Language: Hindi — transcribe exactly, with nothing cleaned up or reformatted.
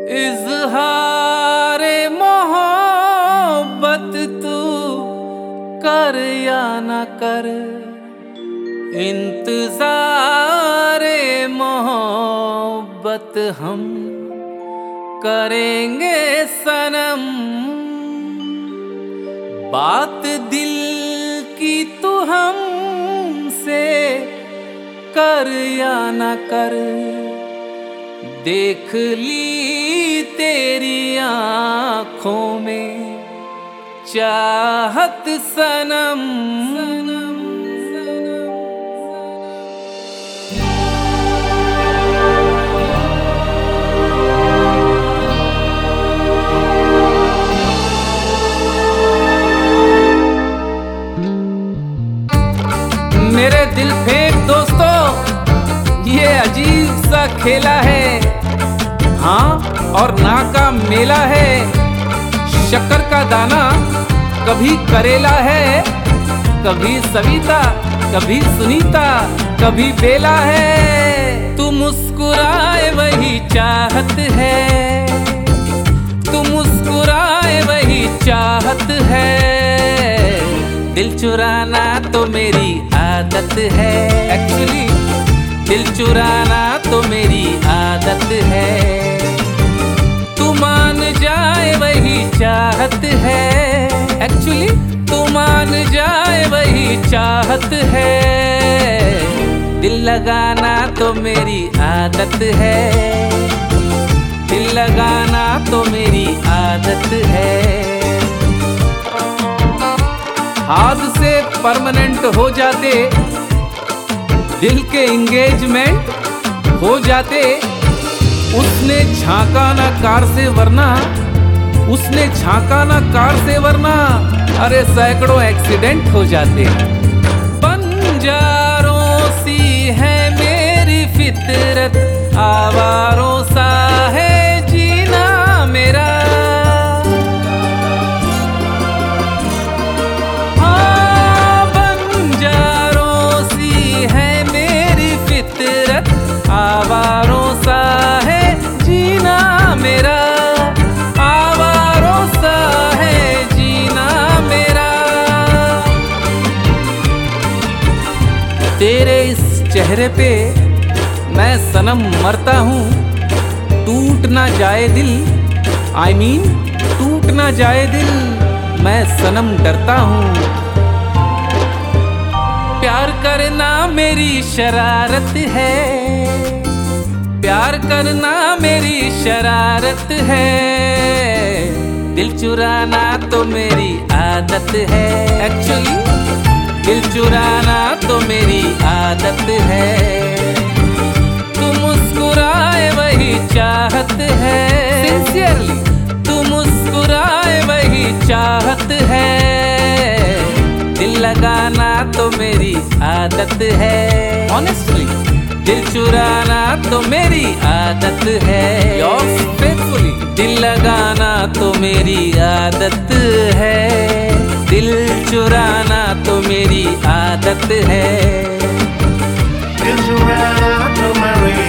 इज़हारे मोहब्बत तू कर या न कर, इंतज़ारे मोहब्बत हम करेंगे सनम। बात दिल की तू हमसे कर या न कर, देख ली तेरी आँखों में चाहत सनम। मेरे दिल फेंक दोस्तों, ये अजीब सा खेला है, हाँ और ना का मेला है। शक्कर का दाना कभी करेला है, कभी सविता कभी सुनीता कभी बेला है। तू मुस्कुराए वही चाहत है, तू मुस्कुराए वही चाहत है। दिल चुराना तो मेरी आदत है, एक्चुअली दिल चुराना तो मेरी आदत है। तू मान जाए वही चाहत है, एक्चुअली तू मान जाए वही चाहत है। दिल लगाना तो मेरी आदत है, दिल लगाना तो मेरी आदत है। हाथ से परमानेंट हो जाते, दिल के एंगेजमेंट हो जाते। उसने झांका ना कार से वरना, उसने झांका ना कार से वरना अरे सैकड़ों एक्सीडेंट हो जाते। बंजारों सी है मेरी फितरत, आवारों सा है जीना मेरा। आवारों सा है जीना मेरा, आवारों सा है जीना मेरा। तेरे इस चेहरे पे मैं सनम मरता हूँ। टूट ना जाए दिल, आई मीन टूट ना जाए दिल, मैं सनम डरता हूँ। प्यार करना मेरी शरारत है, प्यार करना मेरी शरारत है। दिल चुराना तो मेरी आदत है, एक्चुअली दिल चुराना तो मेरी आदत है। तू मुस्कुराए वही चाहत है, सिंसियरली तू मुस्कुराए वही चाहत है। दिल लगाना तो मेरी आदत है, ऑनेस्टली दिल चुराना तो मेरी आदत है। योर्स फेथफुली दिल लगाना तो मेरी आदत है, दिल चुराना तो मेरी आदत है। दिल चुराना तो मेरी